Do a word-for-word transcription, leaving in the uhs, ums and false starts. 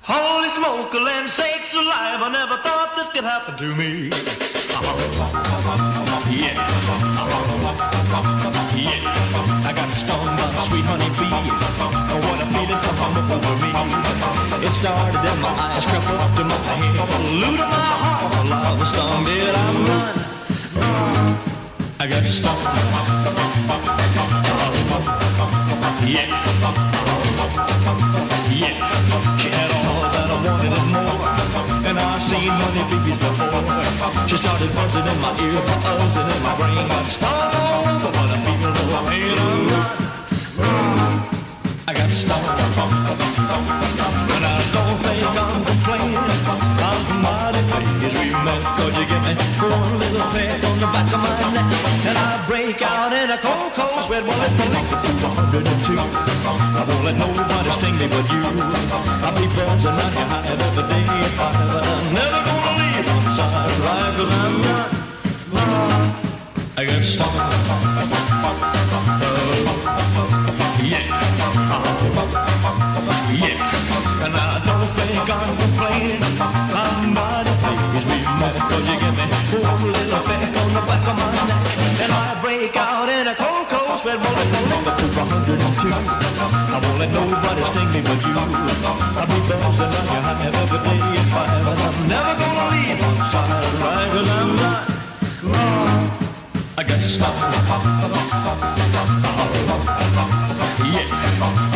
Holy smoke, land sakes alive, I never thought this could happen to me. Uh-huh. Yeah. Uh-huh. Yeah. I got stung by a sweet honey bee. Oh, what a feeling to hum over me. It started in my eyes, crept up to my head, flew to my heart. Well, I was stung, did I run? I got stung. Yeah. Yeah. She had all that I wanted and more, and I've seen honey babies before. She started buzzing in my ear, buzzing in my brain. Got stung, but what I feel, no, I made a run. I got stung, and I don't think I'm complaining. I'm mighty pleased we met, 'cause you give me one little peck on the back of my neck, and I break out in a cold, cold sweat. Well, it's the one hundred two. I won't let nobody sting me but you. I'll be buzzing on your hive every day if I ever. I'm never gonna leave on the side of life, 'cause I'm not. I got stung. Oh, yeah. Yeah. And I don't think I'm complaining. I'm mighty pleased we met, 'cause you give me one little peck on the back of my neck, and I break out in a cold, cold sweat. Well, it's the number one hundred two. I won't let nobody sting me but you. I'll be buzzing on your hive every day if I ever. I'm never gonna leave on the side of life, 'cause I'm not. I got stung. Yeah.